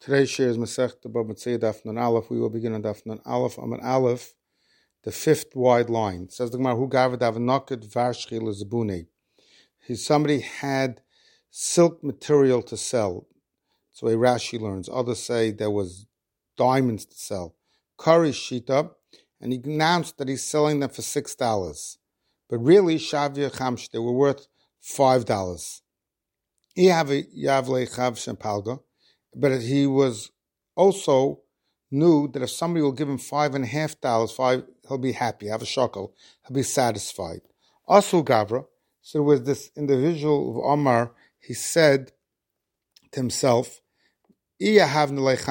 Today's share is Masech Bava Metzia Daf Nun Aleph. We will begin on Daf Nun Aleph. Amud Aleph, the fifth wide line. It says the Gemara, Hu gavad avnoked varshchi lezbuni. Somebody had silk material to sell. That's the way Rashi learns. Others say there was diamonds to sell. Kari shita, and he announced that he's selling them for $6. But really, Shavia Chamsh, they were worth $5. But he was also knew that if somebody will give him $5.50, he'll be happy, have a shekel, he'll be satisfied. Also Gavra, so there was this individual of Omar, he said to himself, if I'll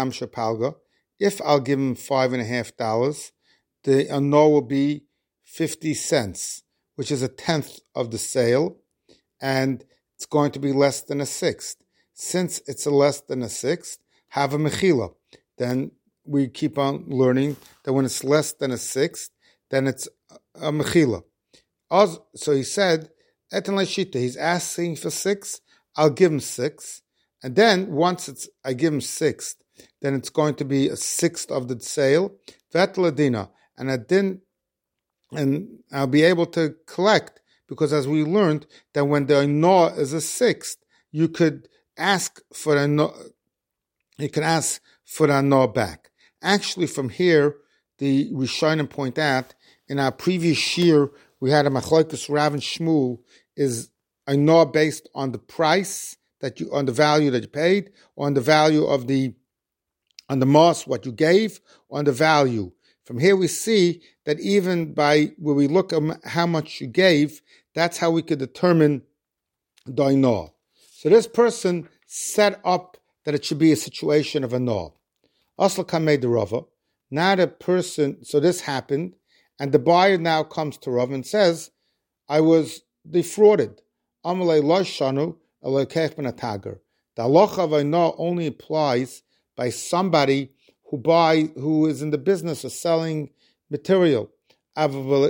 give him $5.50, the anor will be 50 cents, which is a tenth of the sale, and it's going to be less than a sixth. Since it's a less than a sixth, have a mechila. Then we keep on learning that when it's less than a sixth, then it's a mechila. So he said, Etan Leshita, he's asking for 6, I'll give him 6. And then once I give him 6, then it's going to be a sixth of the sale. Vet ladina, and I'll be able to collect, because as we learned that when the anor is a sixth, you could ask for anor back. Actually, from here, the Rishonim point out, in our previous year, we had a Machlokes Rav and Shmuel, is anor based on the price on the value that you paid, or on the value of on the mas, what you gave, or on the value. From here we see that even by where we look at how much you gave, that's how we could determine the anor. So this person set up that it should be a situation of anor. Asla kamei de Rava. Now the person, so this happened, and the buyer now comes to Rav and says, I was defrauded. Amalei lo shanu elokech ben atager. The halacha of anor only applies by somebody who is in the business of selling material. If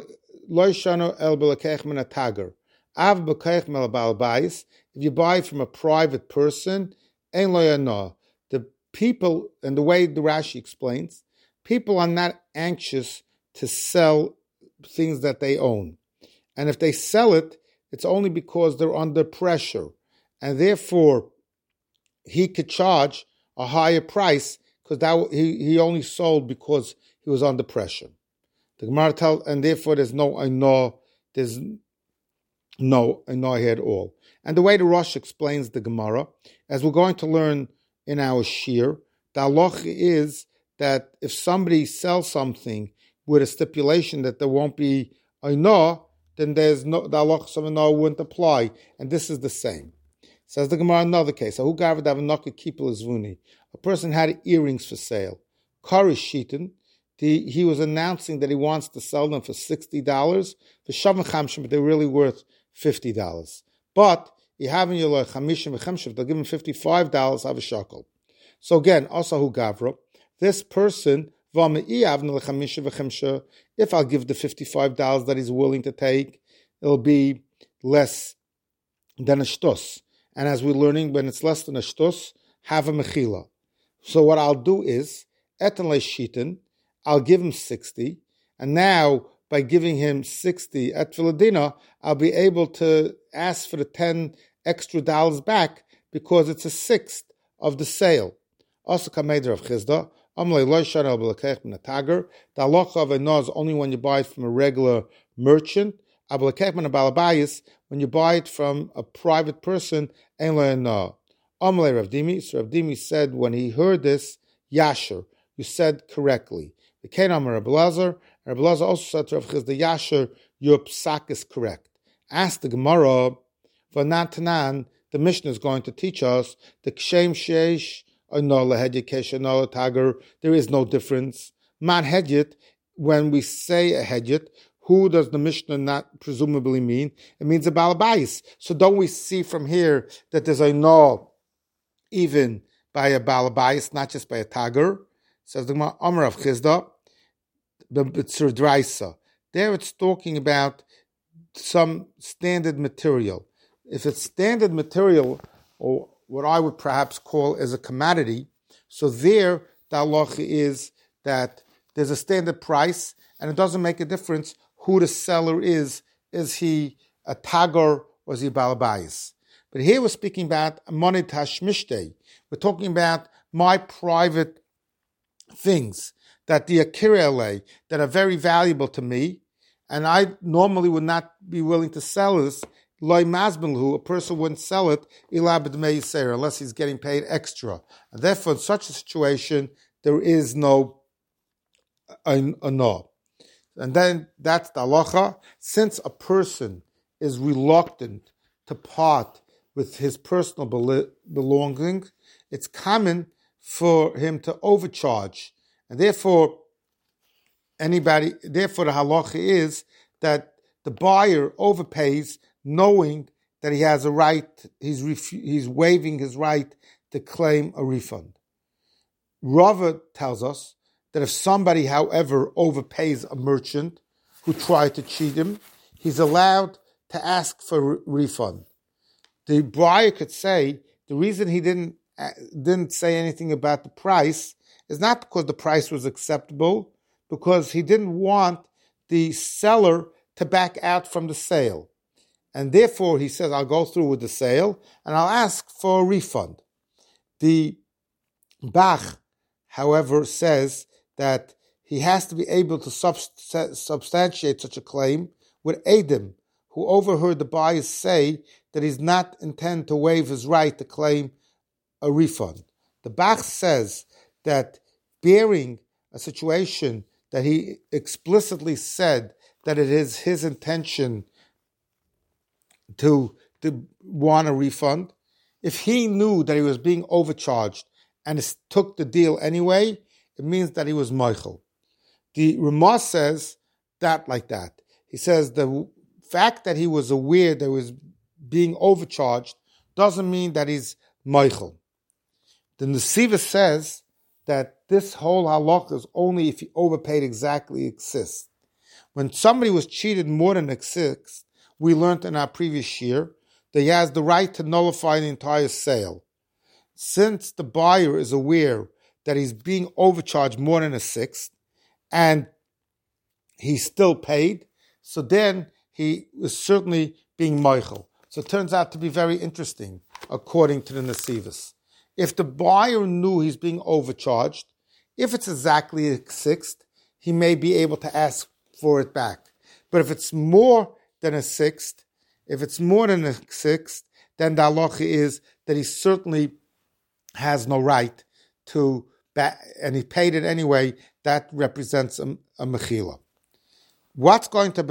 you buy from a private person, the people, and the way the Rashi explains, people are not anxious to sell things that they own. And if they sell it, it's only because they're under pressure. And therefore, he could charge a higher price because he only sold because he was under pressure. The Gemara tells, and therefore there's no anor here at all. And the way the Rosh explains the Gemara, as we're going to learn in our shir, the halacha is that if somebody sells something with a stipulation that there won't be anor, then the halacha of anor wouldn't apply, and this is the same. Says the Gemara, another case. A person had earrings for sale. Kari shitin, he was announcing that he wants to sell them for $60. For shavim chamshim, but they're really worth $50. But they'll give him $55, have a shekel. So again, also gavra, this person, if I'll give the $55 that he's willing to take, it'll be less than a shtus. And as we're learning, when it's less than a shtus, have a mechila. So what I'll do is, etan le'shitin, I'll give him 60, and now by giving him 60 at Philadina, I'll be able to ask for the $10 extra back because it's a sixth of the sale. Also, kameder of Chizda, amle loishan el belakech ben atager. The halacha of anor is only when you buy it from a regular merchant. Abelakech ben balabayis, when you buy it from a private person, ein lo anor. Amle Rav Dimi. So Rav Dimi said when he heard this, Yasher, you said correctly. The Kain Amar Rabbi Lazar, and Rabbi Lazar also said to Rav Chizda, Yasher, your psak is correct. Ask the Gemara, Vanatanan, the Mishnah is going to teach us the Kshem Sheish anor lehedit kesh anor tager. There is no difference. Man hedit, when we say a hedit, who does the Mishnah not presumably mean? It means a balabais. So don't we see from here that there's a anor even by a balabais, not just by a tager? Says the Gemara, Amar of Chizda, the B'tzur Draisa. There it's talking about some standard material. If it's standard material, or what I would perhaps call as a commodity, So there, the halacha is that there's a standard price, and it doesn't make a difference who the seller is. Is he a tagar or is he a balabayis? But here we're speaking about money tashmishtei. We're talking about my private things that the akira that are very valuable to me, and I normally would not be willing to sell this. Loy mazbilhu, a person wouldn't sell it unless he's getting paid extra. And therefore, in such a situation, there is no a no. And then that's the halacha. Since a person is reluctant to part with his personal belongings, it's common for him to overcharge. And therefore, the halacha is that the buyer overpays knowing that he has a right, he's waiving his right to claim a refund. Rava tells us that if somebody, however, overpays a merchant who tried to cheat him, he's allowed to ask for a refund. The buyer could say the reason he didn't say anything about the price is not because the price was acceptable, because he didn't want the seller to back out from the sale. And therefore, he says, I'll go through with the sale and I'll ask for a refund. The Bach, however, says that he has to be able to substantiate such a claim with Adam, who overheard the buyer say that he's not intend to waive his right to claim a refund. The Bach says that bearing a situation that he explicitly said that it is his intention to want a refund, if he knew that he was being overcharged and took the deal anyway, it means that he was Michael. The Ramah says that like that. He says the fact that he was aware that he was being overcharged doesn't mean that he's Michael. The Nesiva says that this whole halakha is only if he overpaid exactly a sixth. When somebody was cheated more than a sixth, we learned in our previous year that he has the right to nullify the entire sale. Since the buyer is aware that he's being overcharged more than a sixth, and he's still paid, so then he is certainly being Michael. So it turns out to be very interesting, according to the Nesivas. If the buyer knew he's being overcharged, if it's exactly a sixth, he may be able to ask for it back. But if it's more than a sixth, then the halacha is that he certainly has no right to back, and he paid it anyway. That represents a mechila. What's going to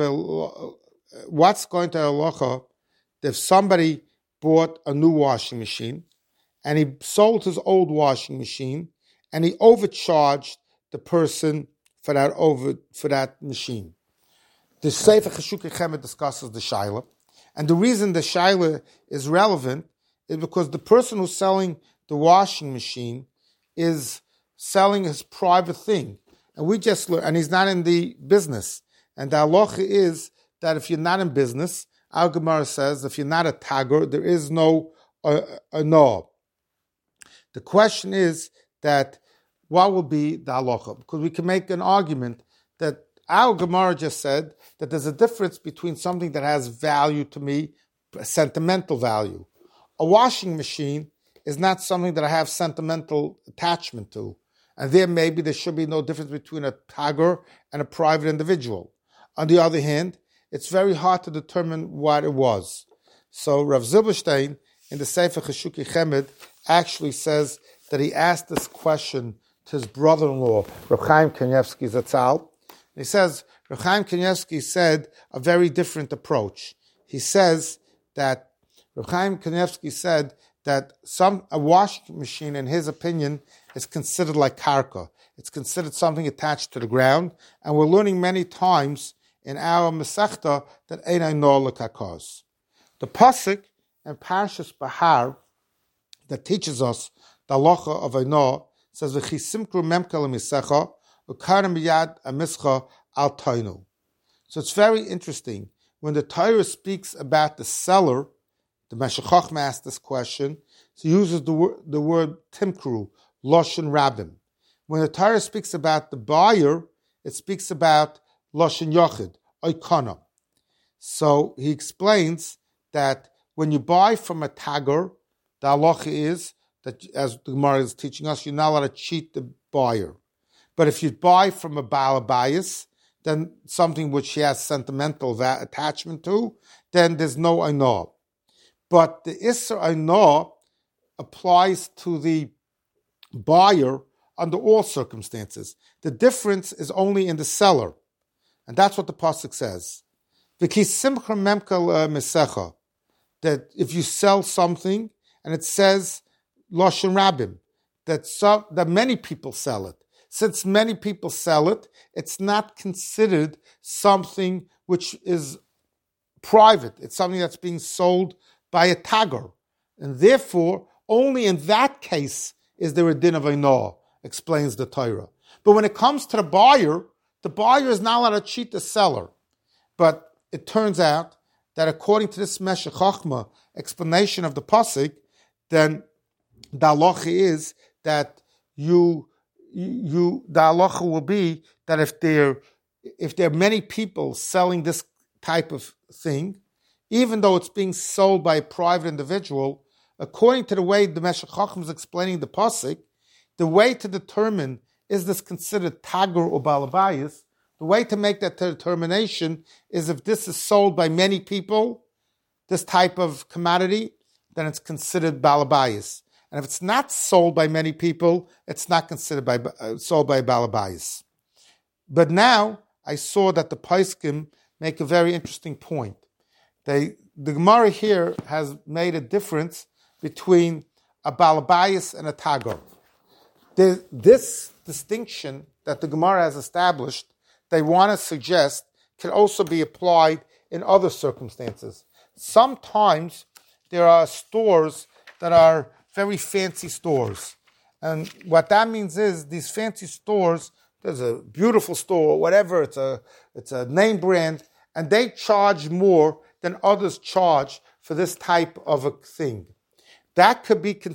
halacha if somebody bought a new washing machine and he sold his old washing machine and he overcharged the person for that machine? The Sefer Cheshukei Chemed discusses the shaila, and the reason the shaila is relevant is because the person who's selling the washing machine is selling his private thing, and we just learned, and he's not in the business. And the halacha is that if you're not in business, our Gemara says if you're not a tagar, there is no no. The question is that what will be the halacha? Because we can make an argument that our Gemara just said that there's a difference between something that has value to me, sentimental value. A washing machine is not something that I have sentimental attachment to. And there should be no difference between a tagar and a private individual. On the other hand, it's very hard to determine what it was. So Rav Zilberstein in the Sefer Cheshukei Chemed actually says that he asked this question to his brother-in-law, Rav Chaim Kanievsky Zatzal. He says, Rav Chaim Kanievsky said a very different approach. He says that, Rav Chaim Kanievsky said that a washing machine, in his opinion, is considered like karka. It's considered something attached to the ground, and we're learning many times in our Masechta that einay no lekakos. The pasuk in Parshas Bahar that teaches us the halacha of Eino says v'chisimkru memkel misecha ukarim biyad amischa al toinu. So it's very interesting when the Torah speaks about the seller. The Meshech Chochma asked this question. So he uses the word timkru, Loshen Rabim. When the Torah speaks about the buyer, it speaks about Loshen Yochid, Oikana. So he explains that when you buy from a Tagar, the halacha is that, as the Gemara is teaching us, you're not allowed to cheat the buyer. But if you buy from a Baal Abayis, then something which he has sentimental attachment to, then there's no Ainah. But the Isser Ainah applies to the buyer under all circumstances. The difference is only in the seller. And that's what the Pasuk says. V'ki simcha memka mesecha. That if you sell something, and it says Loshen Rabim, that many people sell it. Since many people sell it, it's not considered something which is private. It's something that's being sold by a tagar. And therefore, only in that case is there a din of Ainah, explains the Torah. But when it comes to the buyer is not allowed to cheat the seller. But it turns out that according to this Meshech Chochmah explanation of the Pasuk, then the halacha is that the halacha will be that if there are many people selling this type of thing, even though it's being sold by a private individual, according to the way the Meshech Chochmah is explaining the Pasuk, the way to determine is this considered tagar or balabayis, the way to make that determination is if this is sold by many people, this type of commodity, then it's considered balabayis. And if it's not sold by many people, it's not considered sold by balabayis. But now I saw that the Paiskim make a very interesting point. The Gemara here has made a difference between a balabayis and a tagar. This distinction that the Gemara has established, they want to suggest, can also be applied in other circumstances. Sometimes there are stores that are very fancy stores. And what that means is these fancy stores, there's a beautiful store, whatever, it's a name brand, and they charge more than others charge for this type of a thing. That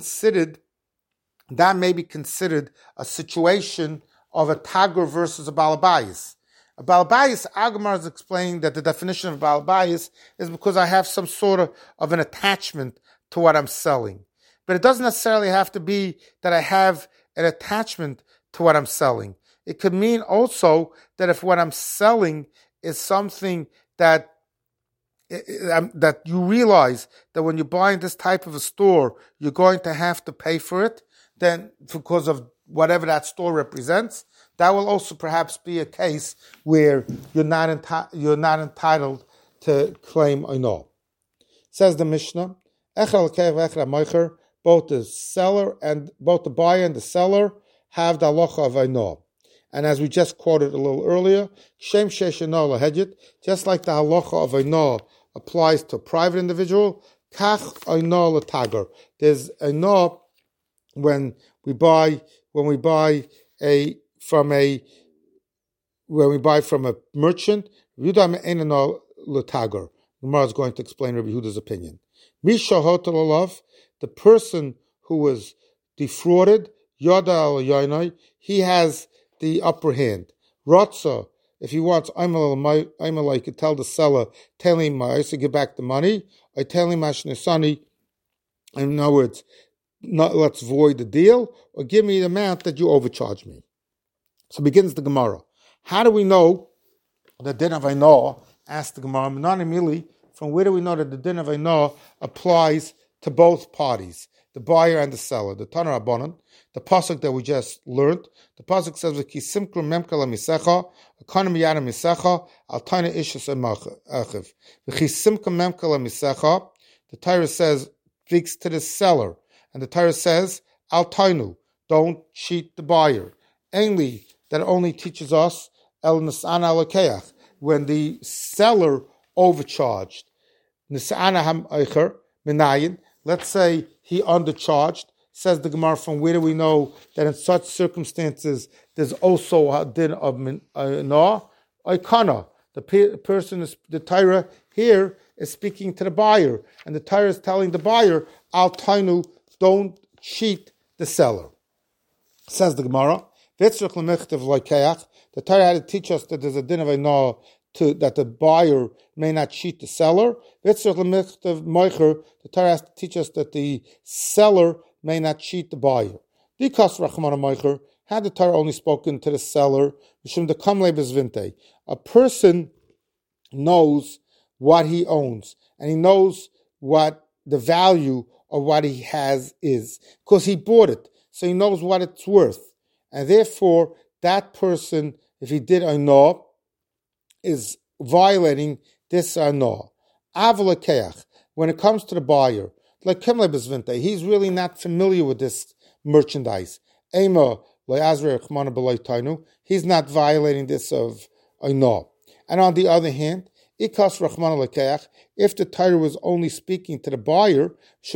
may be considered a situation of a tagar versus a balabayis. A balabayis, Agamar is explaining that the definition of balabayis is because I have some sort of an attachment to what I'm selling. But it doesn't necessarily have to be that I have an attachment to what I'm selling. It could mean also that if what I'm selling is something that you realize that when you're buying this type of a store, you're going to have to pay for it, then because of whatever that store represents, that will also perhaps be a case where you're not entitled to claim Ainah. Says the Mishnah, both the buyer and the seller have the halacha of Ainah. And as we just quoted a little earlier, Shem Shesh Ainah lahedjit, just like the halacha of Ainah applies to a private individual, Kach Ainah latagar. There's Ainah when we buy from a merchant. Yudam Ainah latagar. Gemara is going to explain Rabbi Yehuda's opinion. Misha hotel, the person who was defrauded, Yada al Yainai, he has the upper hand. Ratza, if he wants, I'm like to tell the seller, tell him I used to give back the money. I tell him Ashnesani, in other words, let's void the deal, or give me the amount that you overcharge me. So begins the Gemara. How do we know the din of Ainah? Asked the Gemara. From where do we know that the din of Ainah applies to both parties, the buyer and the seller? The Tanur Rabbanan, the pasuk that we just learned, the pasuk says, "V'kisimkru memkala misecha, akana miyada misecha, al taina ishus emachiv." V'kisimkru memkala misecha. The Torah says speaks to the seller, and the Torah says, "Al tainu, don't cheat the buyer." Ainly that only teaches us el nisana alakeach, when the seller overcharged. Nisana ham eicher minayin. Let's say he undercharged. Says the Gemara, from where do we know that in such circumstances there's also a din of Ainah? Oikana. The Torah here is speaking to the buyer, and the Torah is telling the buyer, Al tainu, don't cheat the seller. Says the Gemara, the Torah had to teach us that there's a din of Einah that the buyer may not cheat the seller. The Torah has to teach us that the seller may not cheat the buyer. Had the Torah only spoken to the seller, a person knows what he owns, and he knows what the value of what he has is, because he bought it, so he knows what it's worth. And therefore, that person, if he did Einah, is violating this Einah. When it comes to the buyer, like he's really not familiar with this merchandise. He's not violating this of Einah. And on the other hand, if the Torah was only speaking to the buyer,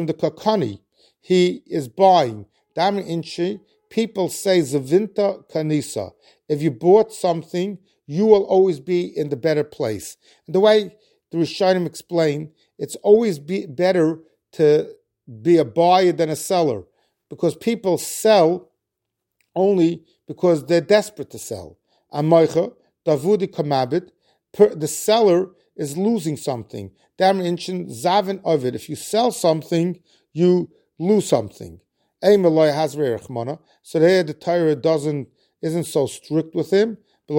he is buying. People say Zavinta Kanisa. If you bought something, you will always be in the better place. And the way the Rishonim explain, it's always better to be a buyer than a seller, because people sell only because they're desperate to sell. The seller is losing something. If you sell something, you lose something. So there the Torah isn't so strict with him. So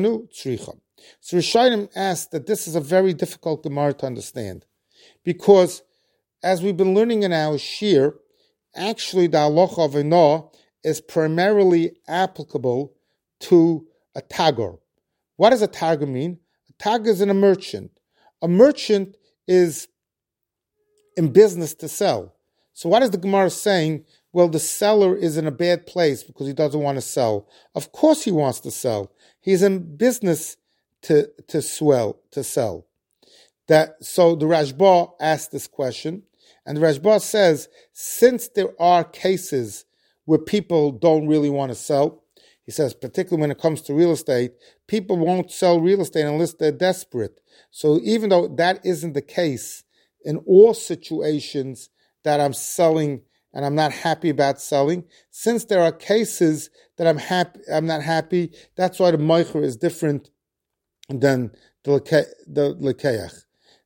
Rishonim asked that this is a very difficult Gemara to understand, because as we've been learning in our Shir, actually the halacha of Einah is primarily applicable to a tagar. What does a tagar mean? A tagar is a merchant. A merchant is in business to sell. So what is the Gemara saying? Well, the seller is in a bad place because he doesn't want to sell. Of course he wants to sell. He's in business to sell. So the Rashba asked this question, and the Rashba says, since there are cases where people don't really want to sell, he says, particularly when it comes to real estate, people won't sell real estate unless they're desperate. So even though that isn't the case in all situations that I'm selling and I'm not happy about selling, since there are cases that I'm not happy, that's why the Meicher is different than the Lekeach.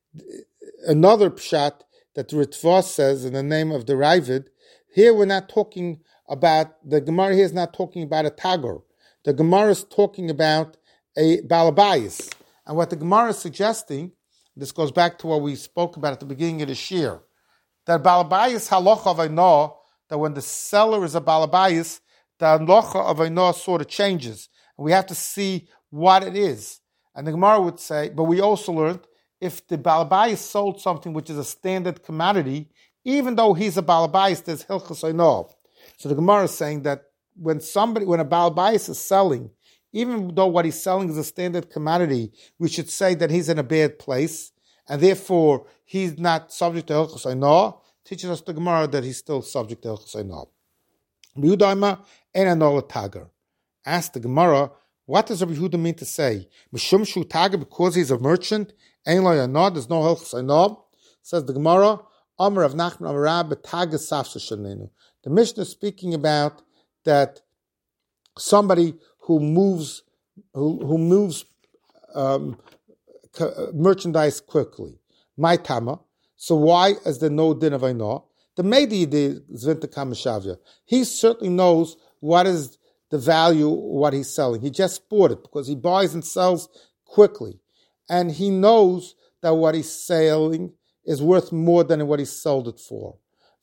Another pshat that the Ritva says in the name of the Ravid, here we're not talking about, the Gemara here is not talking about a tagar. The Gemara is talking about a balabayis. And what the Gemara is suggesting, this goes back to what we spoke about at the beginning of the Shir, that balabayis halacha of Einah, that when the seller is a balabayis, the halacha of Einah sort of changes. And we have to see what it is. And the Gemara would say, but we also learned, if the balabayis sold something which is a standard commodity, even though he's a balabayis, there's hilchos Einah. So the Gemara is saying that when a balabayis is selling, even though what he's selling is a standard commodity, we should say that he's in a bad place, and therefore he's not subject to hilchos Einah. Teaches us the Gemara that he's still subject to hilchos Einah. Yehuda ein Einah tagar. Ask the Gemara, what does Rabbi Yehuda mean to say? Mishum shu tagar, because he's a merchant, ein lo Einah, there's no hilchos Einah. Says the Gemara, Amar Rav Nachman Amar Rab b'tagar safsa shenenu. The Mishnah is speaking about that somebody who moves merchandise quickly. My tama. So why is there no din of Einah? The Meidi did Zvinta Kamashavya. He certainly knows what is the value of what he's selling. He just bought it because he buys and sells quickly. And he knows that what he's selling is worth more than what he sold it for.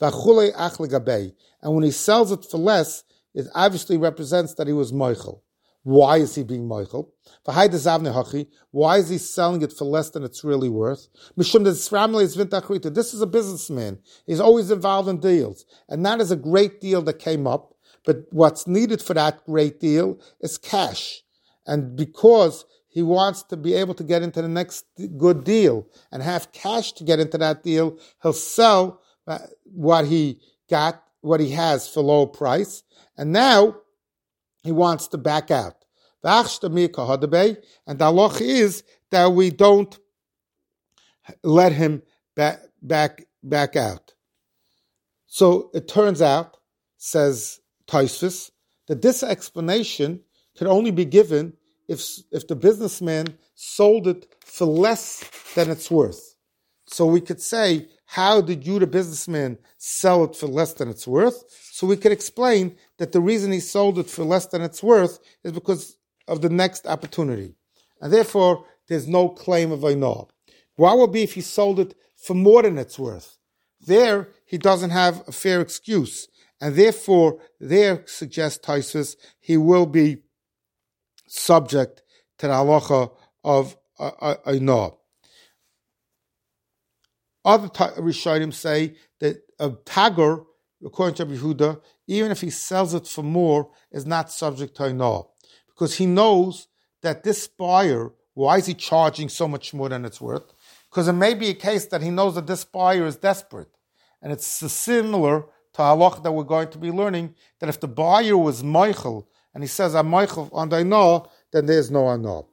And when he sells it for less, it obviously represents that he was moichel. Why is he being moichel? Why is he selling it for less than it's really worth? This is a businessman. He's always involved in deals. And that is a great deal that came up. But what's needed for that great deal is cash. And because he wants to be able to get into the next good deal and have cash to get into that deal, he'll sell what he has for low price, and now he wants to back out. And the halacha is that we don't let him back out. So it turns out, says Tosfos, that this explanation can only be given if the businessman sold it for less than it's worth. So we could say, how did you, the businessman, sell it for less than it's worth? So we could explain that the reason he sold it for less than it's worth is because of the next opportunity. And therefore, there's no claim of Ainah. What would be if he sold it for more than it's worth? There, he doesn't have a fair excuse. And therefore, there, suggests Tosfos, he will be subject to the halacha of Ainah. Other Rishonim say that a Tagur, according to Rabbi Yehuda, even if he sells it for more, is not subject to Ainah. Because he knows that this buyer, why is he charging so much more than it's worth? Because it may be a case that he knows that this buyer is desperate. And it's similar to halach that we're going to be learning, that if the buyer was Michael, and he says, I'm Michael on the Ainah, then there's no Ainah.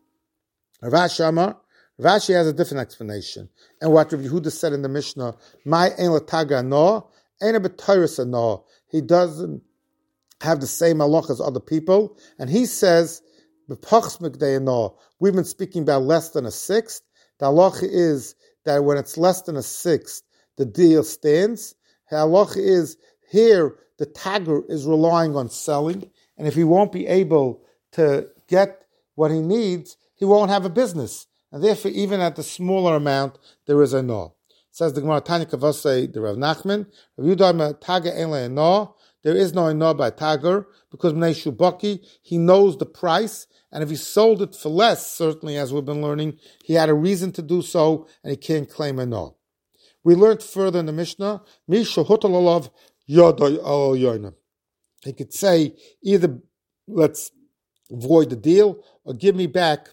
Rashi has a different explanation. And what Rabbi Yehuda said in the Mishnah, my ein lataga Ainah, ein a b'tayris Ainah. He doesn't have the same halach as other people. And he says, we've been speaking about less than a sixth. The halacha is that when it's less than a sixth, the deal stands. The halacha is here, the tagger is relying on selling, and if he won't be able to get what he needs, he won't have a business. And therefore, even at the smaller amount, there is a no. Says the Gemara Tanya Kavasei, the Rav Nachman, Rav Yudah Taga Ein no. There is no no by Tagger, because Bnei Shubaki, he knows the price, and if he sold it for less, certainly as we've been learning, he had a reason to do so, and he can't claim a no. We learned further in the Mishnah, Mi Shehutal Alav Yodai Al Yoina. He could say, either let's void the deal, or give me back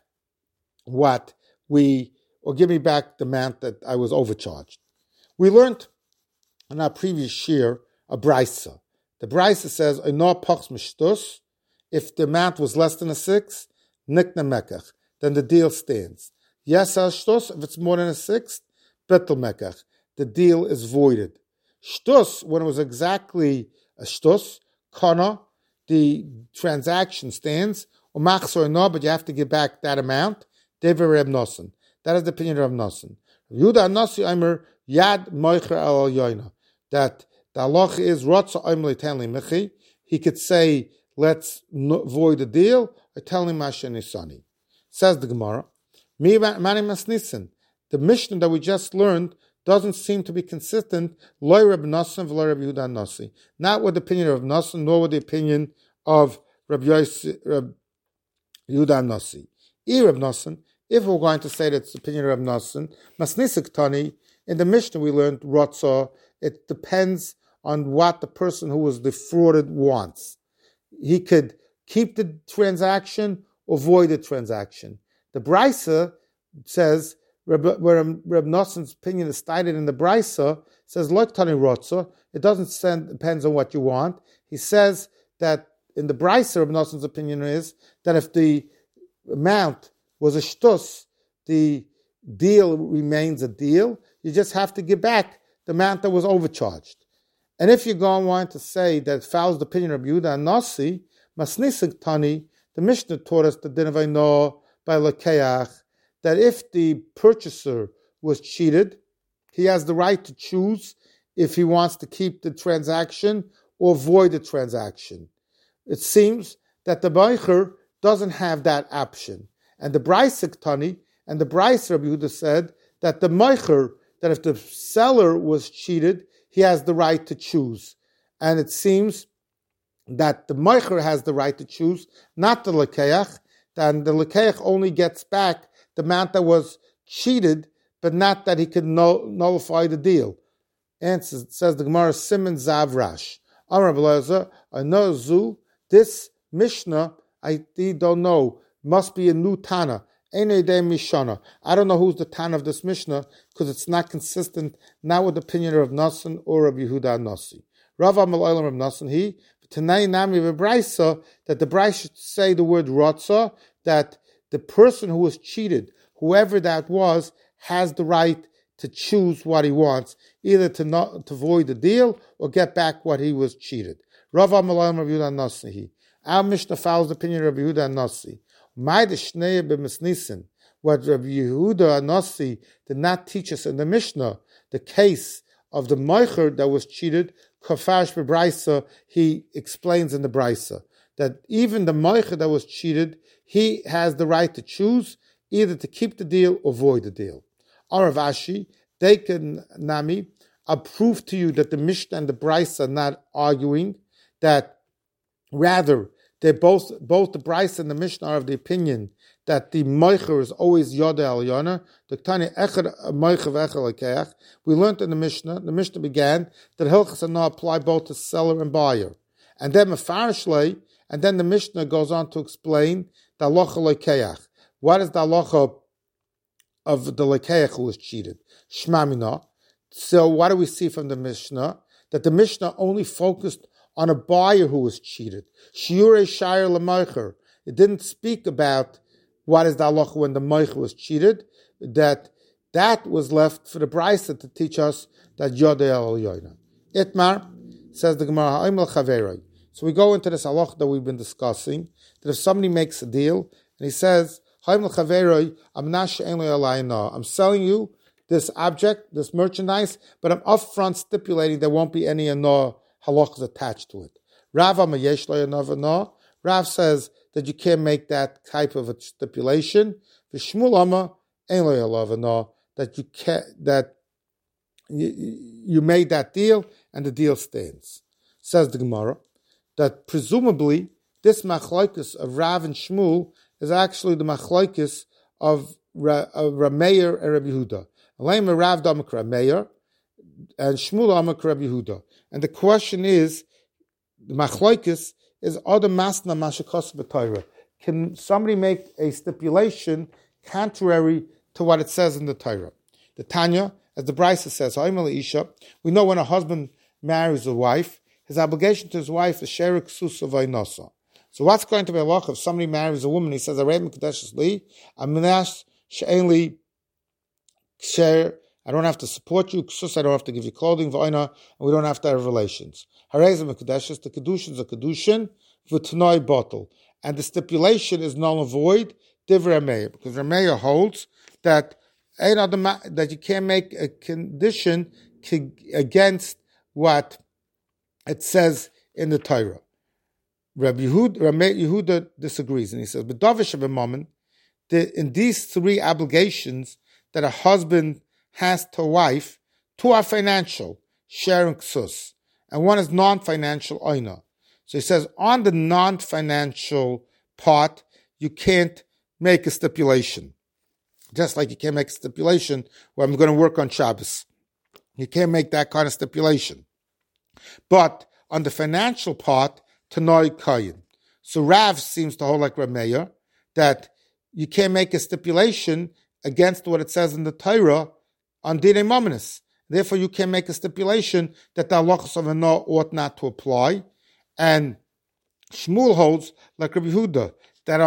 give me back the amount that I was overcharged. We learned in our previous year a brisa. The brisa says, "Einah pachs mishtus." If the amount was less than a sixth, nikna mekach, then the deal stands. Yes, shtus. If it's more than a sixth, betel mekach, the deal is voided. Shtus, when it was exactly a shtus, kana, the transaction stands. Umachzor einah, but you have to give back that amount. Dever Reb Nosson. That is the opinion of Reb Nosson. Yehuda Nasi Aimer Yad Moicher Al Yoina. That the halach is Rotza Aimer Tenli Michi. He could say, let's void the deal, or tell him Mashanisani. Says the Gemara, Mi Mani Masnissen. The Mishnah that we just learned doesn't seem to be consistent. Loi Reb Nosson v'loi Reb Yehuda Nasi. Not with the opinion of Nosson, nor with the opinion of Reb Yehuda Nasi. Reb Nosson, if we're going to say that it's the opinion of Reb Nosson, Masnisik Tani, in the Mishnah we learned Rotzah, it depends on what the person who was defrauded wants. He could keep the transaction or void the transaction. The Brisa says, where Reb Nosson's opinion is stated in the Brisa, says, like Tani Rotzah, it depends on what you want. He says that in the Brisa, Reb Nosson's opinion is that if the amount was a shtus, the deal remains a deal. You just have to give back the amount that was overcharged. And if you're going to want to say that it follows the opinion of Yehuda and Nasi, Masnisik Tani, the Mishnah taught us the din of Ainah by Lekeach, that if the purchaser was cheated, he has the right to choose if he wants to keep the transaction or void the transaction. It seems that the Beicher doesn't have that option. And the Brisa Tani and the Brisa Rabbi Yehuda said that the Meicher, that if the seller was cheated, he has the right to choose. And it seems that the Meicher has the right to choose, not the Lekeach, and the Lekeach only gets back the amount that was cheated, but not that he could nullify the deal. And it says the Gemara, Simon Zav Rash. Amar B'Lezer, I know Zu, this Mishnah, I don't know, must be a new Tana. I don't know who's the Tana of this Mishnah, because it's not consistent, not with the opinion of Nosson or of Yehuda Nasi. Rav Amal Rav Nosson, he, Tanai Nami V'Braisa, that the Braisa should say the word Rotza, that the person who was cheated, whoever that was, has the right to choose what he wants, either to void the deal or get back what he was cheated. Rav Amal Rav Yehuda Nasi, Our Mishnah follows the opinion of Rabbi Yehuda and Nasi. What Rabbi Yehuda and Nasi did not teach us in the Mishnah, the case of the Moicher that was cheated, Kafash B'Braisa, he explains in the Braisa, that even the Moicher that was cheated, he has the right to choose either to keep the deal or void the deal. Or Rav Ashi, they can, Nami, I'll prove to you that the Mishnah and the Braisa are not arguing, that rather, they both the Braisa and the Mishnah are of the opinion that the Moicher is always Yoda Al-Yana. The Tani Echad Moicher V'Echad Lekeach. We learned in the Mishnah began that Hilchas Anah apply both to seller and buyer. And then Mefarishlei, and then the Mishnah goes on to explain the Halacha Lekeach. What is the Halacha of the Lekeach who was cheated? Shmamina. So what do we see from the Mishnah? That the Mishnah only focused on a buyer who was cheated. Shiurei Shire LeMoicher. It didn't speak about what is the halacha when the moicher was cheated. That was left for the Braisa to teach us that Yodei al Yoina. Itmar, says the Gemara, Ha'imel Chaveroi. So we go into this halacha that we've been discussing, that if somebody makes a deal, and he says, Ha'imel Chaveroi, I'm selling you this object, this merchandise, but I'm upfront stipulating there won't be any anah halachas attached to it. Rav says that you can't make that type of a stipulation. That you made that deal and the deal stands. Says the Gemara that presumably this machlokes of Rav and Shmuel is actually the machlokes of Rameir and Rabbi Yehuda. Rav Damak Rameir and Shmuel Damak Rabbi Yehuda. And the question is, the machlokes is other masna mashakos b'Torah. Can somebody make a stipulation contrary to what it says in the Torah? The Tanya, as the Braisa says, we know when a husband marries a wife, his obligation to his wife is sherik susa v'inosa. So what's going to be a law if somebody marries a woman? He says, I don't have to support you, I don't have to give you clothing, and we don't have to have relations. The kedushin is a kedushin, v'tnoi bottle. And the stipulation is null and void, divrei Rameir, because Rameir holds that you can't make a condition against what it says in the Torah. Rabbi Yehuda disagrees, and he says, in these three obligations that a husband has to a wife, two are financial, sharing ksus, and one is non-financial, oina. So he says, on the non-financial part, you can't make a stipulation. Just like you can't make a stipulation where I'm going to work on Shabbos. You can't make that kind of stipulation. But on the financial part, Tanoi Kayin. So Rav seems to hold like Rameir, that you can't make a stipulation against what it says in the Torah on Dinei Mominus. Therefore, you can make a stipulation that the halachos of anah ought not to apply. And Shmuel holds like Rabbi Yehuda that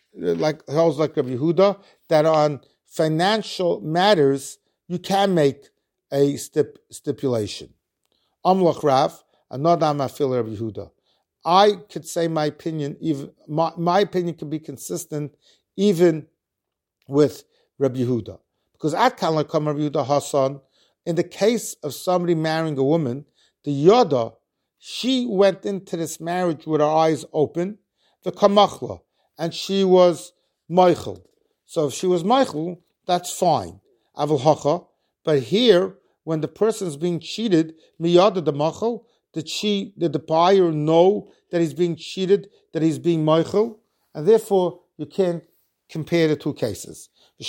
on financial matters you can make a stipulation. Amlach Rav, another Amafil Rabbi Yehuda. I could say my opinion. Even my opinion can be consistent even with Rabbi Yehuda. Because at Kalakam Rabbi Yehuda Hassan, in the case of somebody marrying a woman, the Yoda, she went into this marriage with her eyes open, the Kamachla, and she was Meichel. So if she was Meichel, that's fine. Aval Hacha. But here, when the person is being cheated, Miyada the Machel, did the buyer know that he's being cheated, that he's being Meichel? And therefore, you can't compare the two cases. And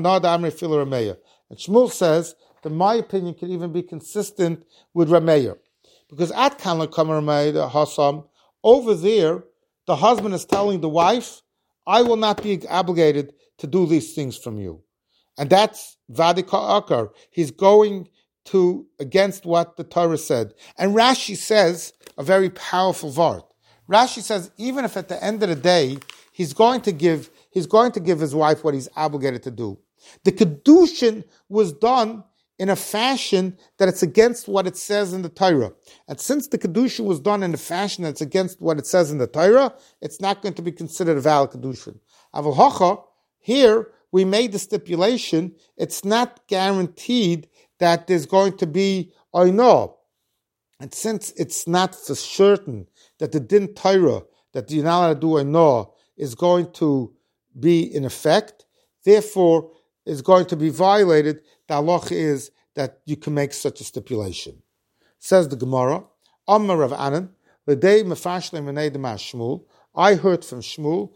Shmuel says that my opinion can even be consistent with Rameir. Because at Kanla Kamar Rameir Hassam, over there, the husband is telling the wife, I will not be obligated to do these things from you. And that's Vadika Akar. He's going against what the Torah said. And Rashi says a very powerful word. Rashi says, even if at the end of the day, he's going to give his wife what he's obligated to do. The Kedushin was done in a fashion that it's against what it says in the Torah. And since the Kedusha was done in a fashion that's against what it says in the Torah, it's not going to be considered a valid Kedusha. Aval Hocha, here we made the stipulation, it's not guaranteed that there's going to be Oino. And since it's not for certain that the Din Torah, that you're not allowed to do Oino, is going to be in effect, therefore is going to be violated, the halacha is that you can make such a stipulation. Says the Gemara, Amar Rav Anan, L'dei mefashlem v'nei d'mas Shmuel, I heard from Shmuel,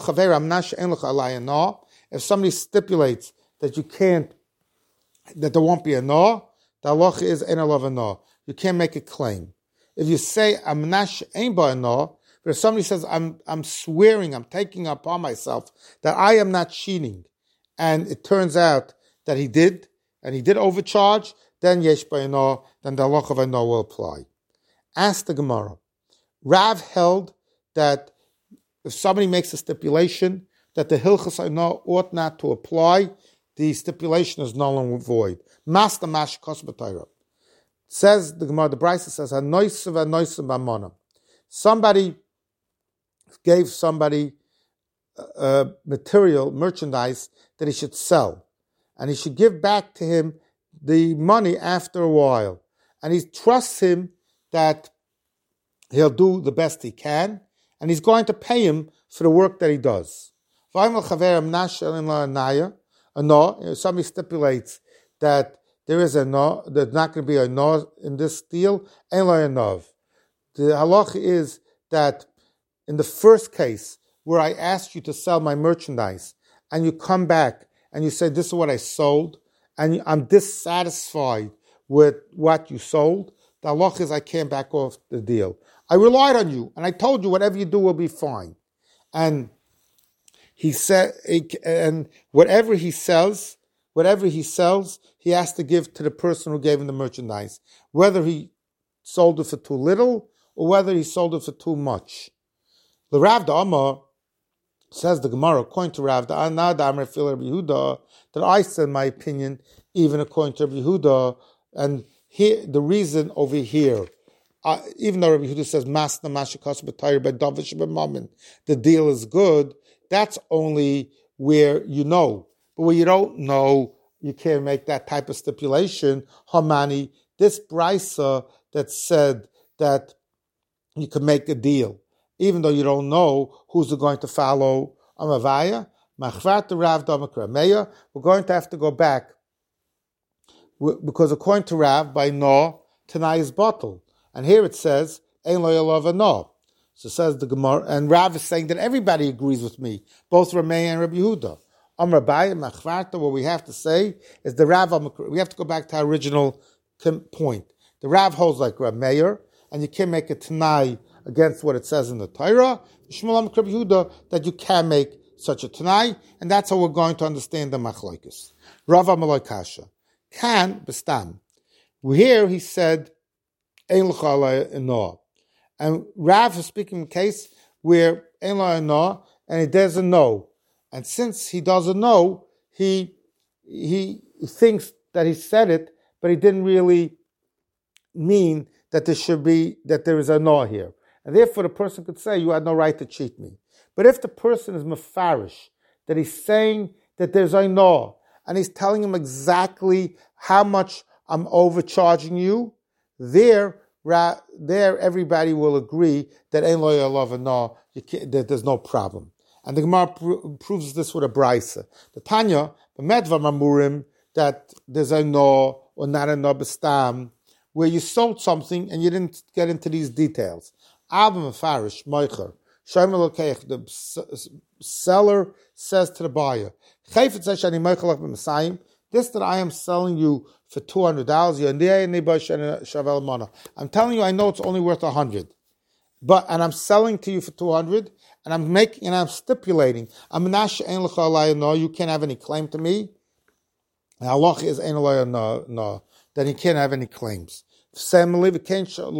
if somebody stipulates that you can't, that there won't be a na, the halacha is ein alav a na. You can't make a claim. If you say amnash ein ba a na, but if somebody says I'm swearing, I'm taking upon myself that I am not cheating, and it turns out that he did, and he did overcharge, then yesh ba a na, then the halacha of a na will apply. Ask the Gemara. Rav held that if somebody makes a stipulation that the Hilchas Oino ought not to apply, the stipulation is null and void. Master mash kos b'Torah. Says the Gemara, the Brisa says, "Hanoisav hanoisav b'mona." Somebody gave somebody material, merchandise that he should sell, and he should give back to him the money after a while, and he trusts him that he'll do the best he can, and he's going to pay him for the work that he does. Somebody stipulates that there is a no, there's not going to be a no in this deal. The halacha is that in the first case where I asked you to sell my merchandise and you come back and you say, this is what I sold, and I'm dissatisfied with what you sold, the halacha is I can't back off the deal. I relied on you and I told you whatever you do will be fine. And he said, and whatever he sells, he has to give to the person who gave him the merchandise, whether he sold it for too little or whether he sold it for too much. The Rav Da'amar, says the Gemara, according to Rav Da'amar, that I said my opinion, even according to Rabbi Yehuda, and here, the reason over here, even though Rabbi Yehuda says, Masna Mashikas B'Tayr B'Davish B'Mamin, the deal is good, that's only where you know. But where you don't know, you can't make that type of stipulation. Hamani, this brisa that said that you can make a deal, even though you don't know who's going to follow Amavaya, Machvat the Rav Damakra Meya, we're going to have to go back. Because according to Rav, by no, Tanai is bottled. And here it says, Ein lo yalav no. So says the Gemara, and Rav is saying that everybody agrees with me, both Rameh and Rabbi Yehuda. Amrabai and Machvarta, what we have to say is the Rav, we have to go back to our original point. The Rav holds like Rav Meir, and you can't make a Tanai against what it says in the Torah. Shmuel Rabbi Yehuda, that you can make such a Tanai, and that's how we're going to understand the Machlokes. Rav Amaloi Kasha. Kan Bestam. Here he said, Ein l'cha no. And Rav is speaking in a case where Ein l'cha no, and he doesn't know. And since he doesn't know, he thinks that he said it, but he didn't really mean that there is a no here. And therefore the person could say, you had no right to cheat me. But if the person is mefarish, that he's saying that there's a no, and he's telling him exactly how much I'm overcharging you, there everybody will agree that ein lo yalav no, that there's no problem. And the Gemara proves this with a brisa. The Tanya, the Medva Mamurim, that there's a no or not a no bestam, where you sold something and you didn't get into these details. Abba Mefarish, Moicher, the seller says to the buyer, this that I am selling you for $200, I'm telling you, I know it's only worth 100, and I'm selling to you for 200, and I'm stipulating, you can't have any claim to me. Allah is no, then he can't have any claims. I'm buying this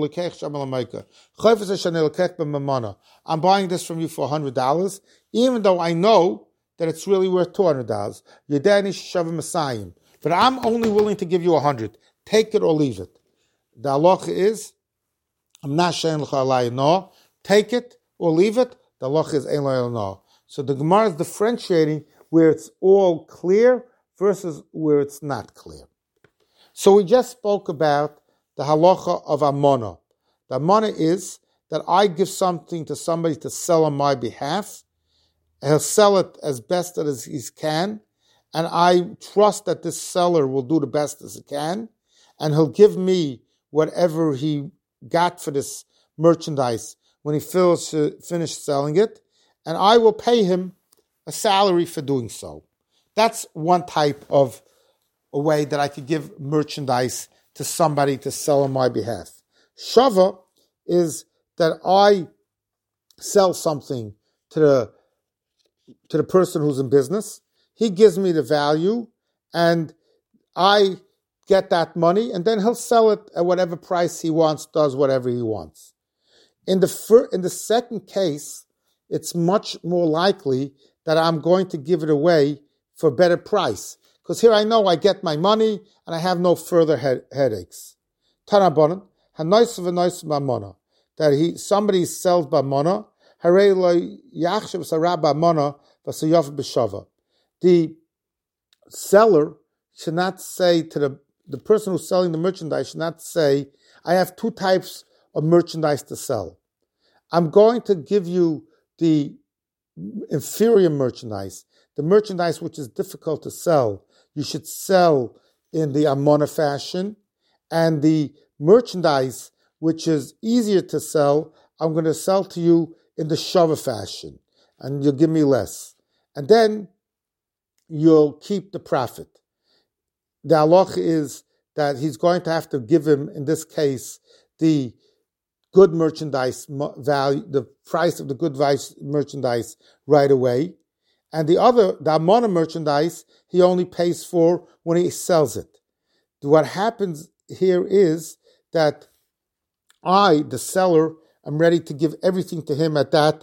from you for $100, even though I know that it's really worth $200. but I'm only willing to give you 100. Take it or leave it. The halacha is, I'm not saying no. Take it or leave it. The halacha is ein no. So the Gemara is differentiating where it's all clear versus where it's not clear. So we just spoke about the halacha of amana. The amana is that I give something to somebody to sell on my behalf. He'll sell it as best as he can, and I trust that this seller will do the best as he can, and he'll give me whatever he got for this merchandise when he finished selling it, and I will pay him a salary for doing so. That's one type of a way that I could give merchandise to somebody to sell on my behalf. Shava is that I sell something to the person who's in business. He gives me the value, and I get that money, and then he'll sell it at whatever price he wants, does whatever he wants. In the second case, it's much more likely that I'm going to give it away for a better price, because here I know I get my money and I have no further headaches. Tanabonon, hanois v'nois b'mona, that somebody sells b'mona, harei lo yachshav sarah b'mona v'sayof b'shava. The seller should not say to the person who's selling the merchandise, should not say, I have two types of merchandise to sell. I'm going to give you the inferior merchandise, the merchandise which is difficult to sell. You should sell in the amona fashion, and the merchandise which is easier to sell, I'm going to sell to you in the shava fashion, and you'll give me less. And then you'll keep the profit. The halacha is that he's going to have to give him, in this case, the good merchandise value, the price of the good merchandise right away. And the amona merchandise, he only pays for when he sells it. What happens here is that I, the seller, am ready to give everything to him at that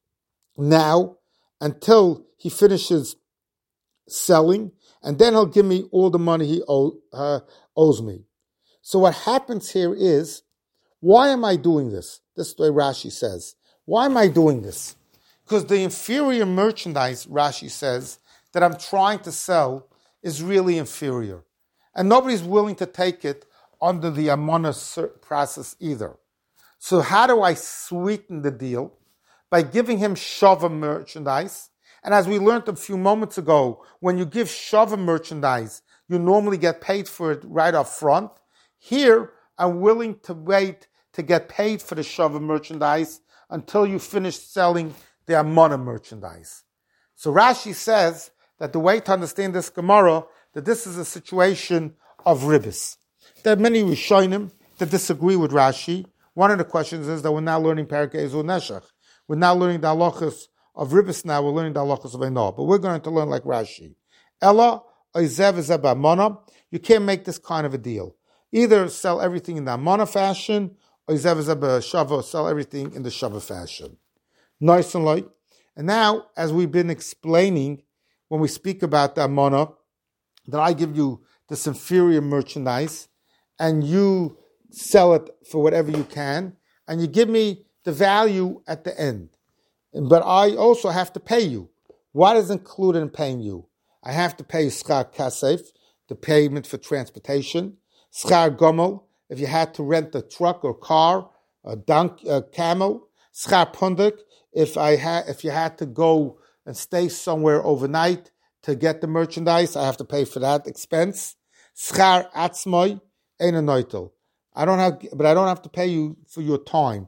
now until he finishes selling, and then he'll give me all the money he owes me. So what happens here is, why am I doing this? This is the way Rashi says. Why am I doing this? Because the inferior merchandise, Rashi says, that I'm trying to sell is really inferior. And nobody's willing to take it under the amona process either. So how do I sweeten the deal? By giving him shava merchandise. And as we learned a few moments ago, when you give shava merchandise, you normally get paid for it right up front. Here, I'm willing to wait to get paid for the shava merchandise until you finish selling the amona merchandise. So Rashi says that the way to understand this Gemara, that this is a situation of ribis. There are many Rishonim that disagree with Rashi. One of the questions is that we're now learning Parakeh Ezu Neshach. We're now learning the halachas of ribis now, we're learning the halachas of Einah. But we're going to learn like Rashi. Ella, oizev ezeh b'amona, you can't make this kind of a deal. Either sell everything in the amona fashion, or oizev ezeh b'shava, sell everything in the shava fashion. Nice and light. And now, as we've been explaining, when we speak about the amona, that I give you this inferior merchandise, and you sell it for whatever you can, and you give me the value at the end. But I also have to pay you. What is included in paying you? I have to pay schar kasef, the payment for transportation, schar gomel, if you had to rent a truck or car, a camel, schar pundik, if you had to go and stay somewhere overnight to get the merchandise, I have to pay for that expense. Schar atzmoi, ein a noitel. I don't have to pay you for your time.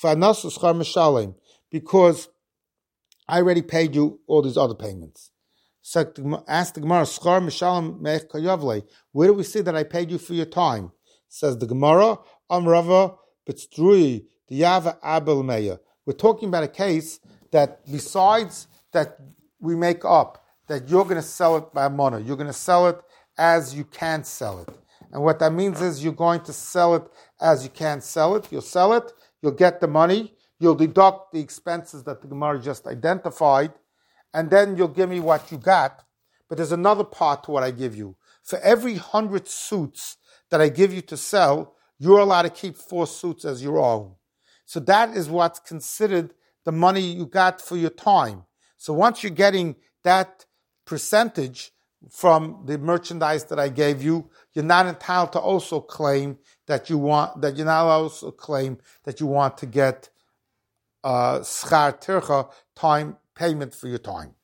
Because I already paid you all these other payments. So ask the Gemara, where do we see that I paid you for your time? Says the Gemara, Amrava B'tzrui Yava Abel Meya. We're talking about a case that besides that we make up, that you're going to sell it by amona, you're going to sell it as you can sell it. And what that means is you're going to sell it as you can sell it. You'll sell it, you'll get the money, you'll deduct the expenses that the Gemara just identified, and then you'll give me what you got. But there's another part to what I give you. For every 100 suits that I give you to sell, you're allowed to keep 4 suits as your own. So that is what's considered the money you got for your time. So once you're getting that percentage from the merchandise that I gave you, you're not entitled to also claim that you're not also claim that you want to get schar tircha, time payment for your time.